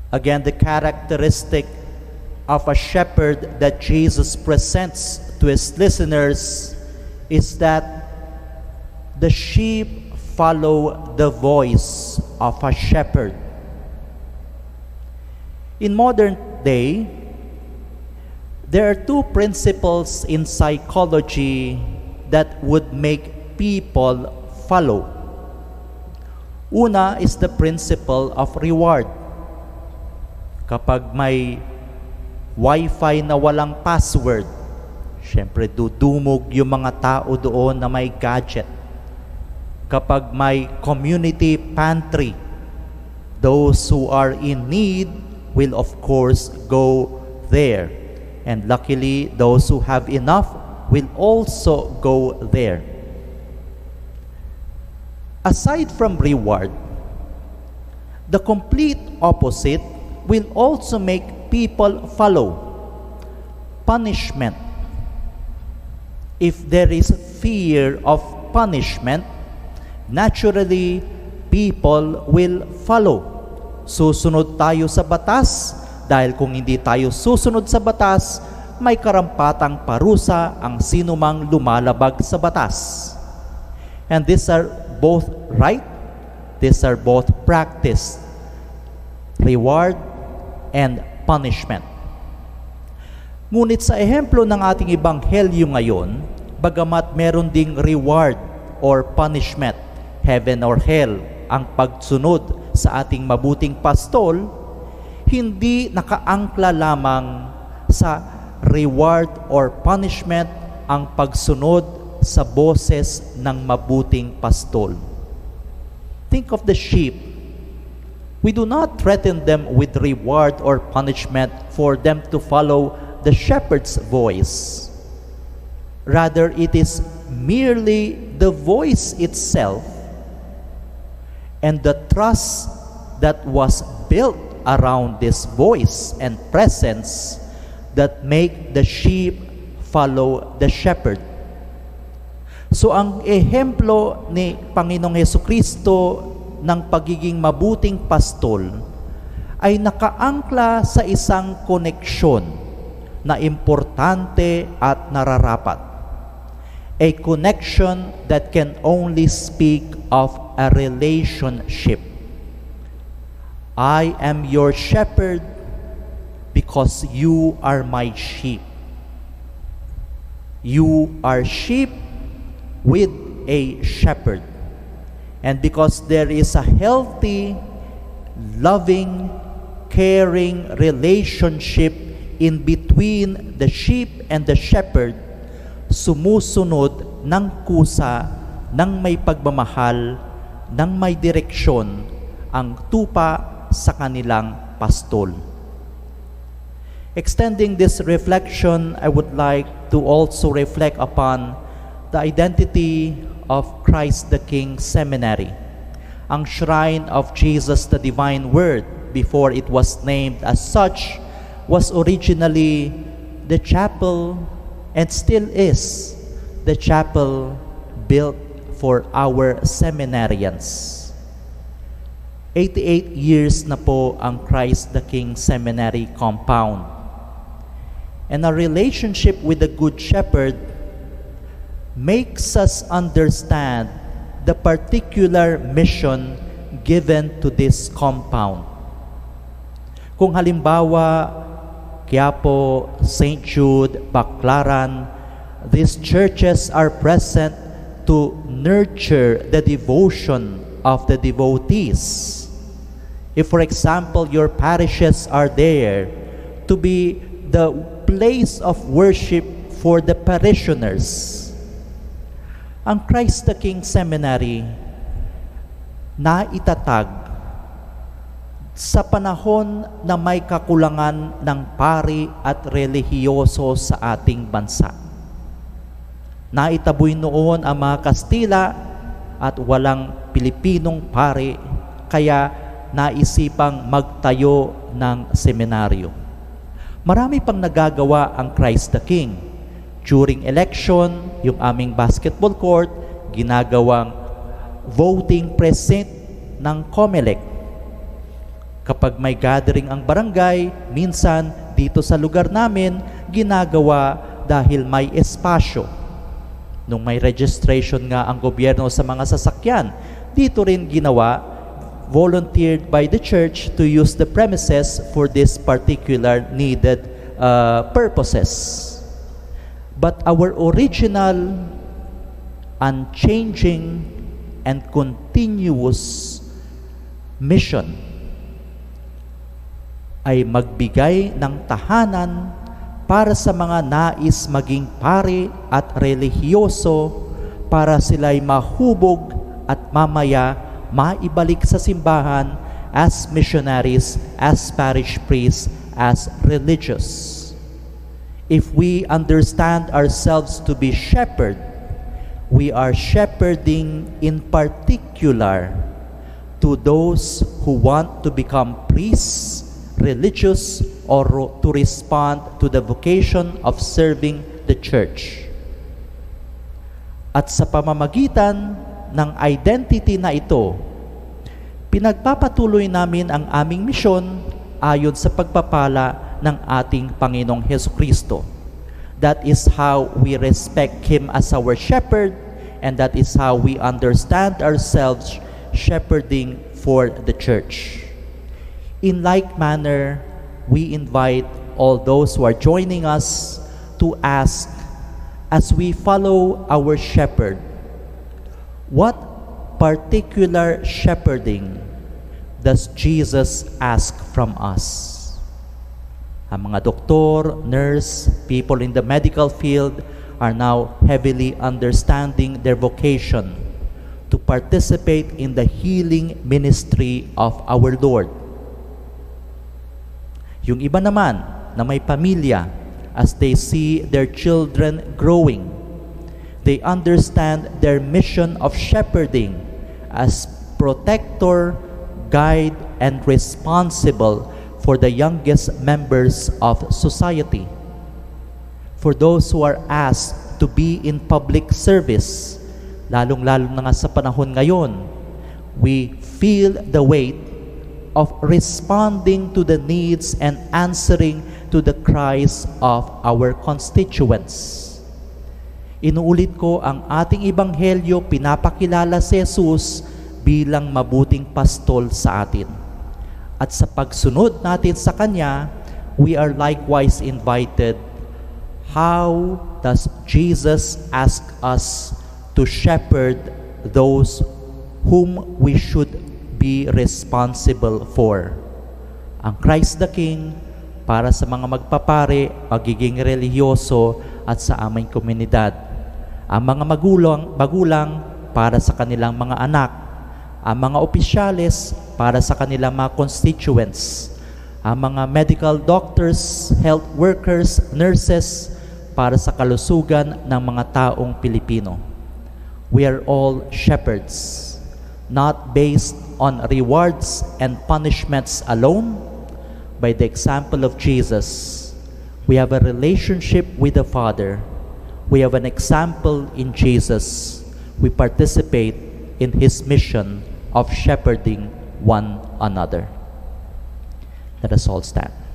Again, the characteristic of a shepherd that Jesus presents to his listeners is that the sheep follow the voice of a shepherd. In modern day, there are two principles in psychology that would make people follow. Una is the principle of reward. Kapag may Wi-Fi na walang password, syempre dudumog yung mga tao doon na may gadget. Kapag may community pantry, those who are in need will of course go there. And luckily, those who have enough will also go there. Aside from reward, the complete opposite will also make people follow. Punishment. If there is fear of punishment, naturally, people will follow. Susunod tayo sa batas, dahil kung hindi tayo susunod sa batas, may karampatang parusa ang sinumang lumalabag sa batas. And these are both right, these are both practiced. Reward and punishment. Ngunit sa ehemplo ng ating ebanghelyo ngayon, bagamat meron ding reward or punishment, heaven or hell, ang pagsunod sa ating mabuting pastol, hindi nakaangkla lamang sa reward or punishment ang pagsunod sa boses ng mabuting pastol. Think of the sheep. We do not threaten them with reward or punishment for them to follow the shepherd's voice. Rather, it is merely the voice itself and the trust that was built around this voice and presence that make the sheep follow the shepherd. So ang ehemplo ni Panginoong Hesukristo ng pagiging mabuting pastol ay nakaangkla sa isang koneksyon na importante at nararapat. A connection that can only speak of a relationship. I am your shepherd because you are my sheep. You are sheep with a shepherd. And because there is a healthy, loving, caring relationship in between the sheep and the shepherd, sumusunod ng kusa, ng may pagmamahal, ng may direksyon, ang tupa sa kanilang pastol. Extending this reflection, I would like to also reflect upon the identity of Christ the King Seminary, ang shrine of Jesus the Divine Word, before it was named as such, was originally the chapel and still is the chapel built for our seminarians. 88 years na po ang Christ the King Seminary compound. And a relationship with the Good Shepherd makes us understand the particular mission given to this compound. Kung halimbawa, Quiapo, St. Jude, Baclaran, these churches are present to nurture the devotion of the devotees. If, for example, your parishes are there to be the place of worship for the parishioners, ang Christ the King Seminary na itatag sa panahon na may kakulangan ng pari at relihiyoso sa ating bansa. Naitaboy noon ang mga Kastila at walang Pilipinong pari, kaya naisipang magtayo ng seminaryo. Marami pang nagagawa ang Christ the King. During election, yung aming basketball court, ginagawang voting precinct ng COMELEC. Kapag may gathering ang barangay, minsan dito sa lugar namin, ginagawa dahil may espasyo. Nung may registration nga ang gobyerno sa mga sasakyan, dito rin ginawa, volunteered by the church to use the premises for this particular needed purposes. But our original, unchanging, and continuous mission ay magbigay ng tahanan para sa mga nais maging pari at relihiyoso, para sila'y mahubog at mamaya maibalik sa simbahan as missionaries, as parish priests, as religious. If we understand ourselves to be shepherd, we are shepherding in particular to those who want to become priests, religious, or to respond to the vocation of serving the church. At sa pamamagitan ng identity na ito, pinagpapatuloy namin ang aming misyon ayon sa pagpapala ng ating Panginoong Hesukristo. That is how we respect Him as our shepherd, and that is how we understand ourselves shepherding for the church. In like manner, we invite all those who are joining us to ask, as we follow our shepherd, what particular shepherding does Jesus ask from us? Ang mga doktor, nurse, people in the medical field are now heavily understanding their vocation to participate in the healing ministry of our Lord. Yung iba naman na may pamilya, as they see their children growing, they understand their mission of shepherding as protector, guide, and responsible for the youngest members of society. For those who are asked to be in public service, lalong-lalo na nga sa panahon ngayon, we feel the weight of responding to the needs and answering to the cries of our constituents. Inuulit ko, ang ating ebanghelyo pinapakilala si Jesus bilang mabuting pastol sa atin. At sa pagsunod natin sa Kanya, we are likewise invited. How does Jesus ask us to shepherd those whom we should be responsible for? Ang Christ the King para sa mga magpapare, magiging relihiyoso at sa aming komunidad. Ang mga magulang para sa kanilang mga anak. Ang mga opisyales para sa kanilang mga constituents. Ang mga medical doctors, health workers, nurses para sa kalusugan ng mga taong Pilipino. We are all shepherds, not based on rewards and punishments alone. By the example of Jesus, we have a relationship with the Father. We have an example in Jesus. We participate in His mission of shepherding one another. Let us all stand.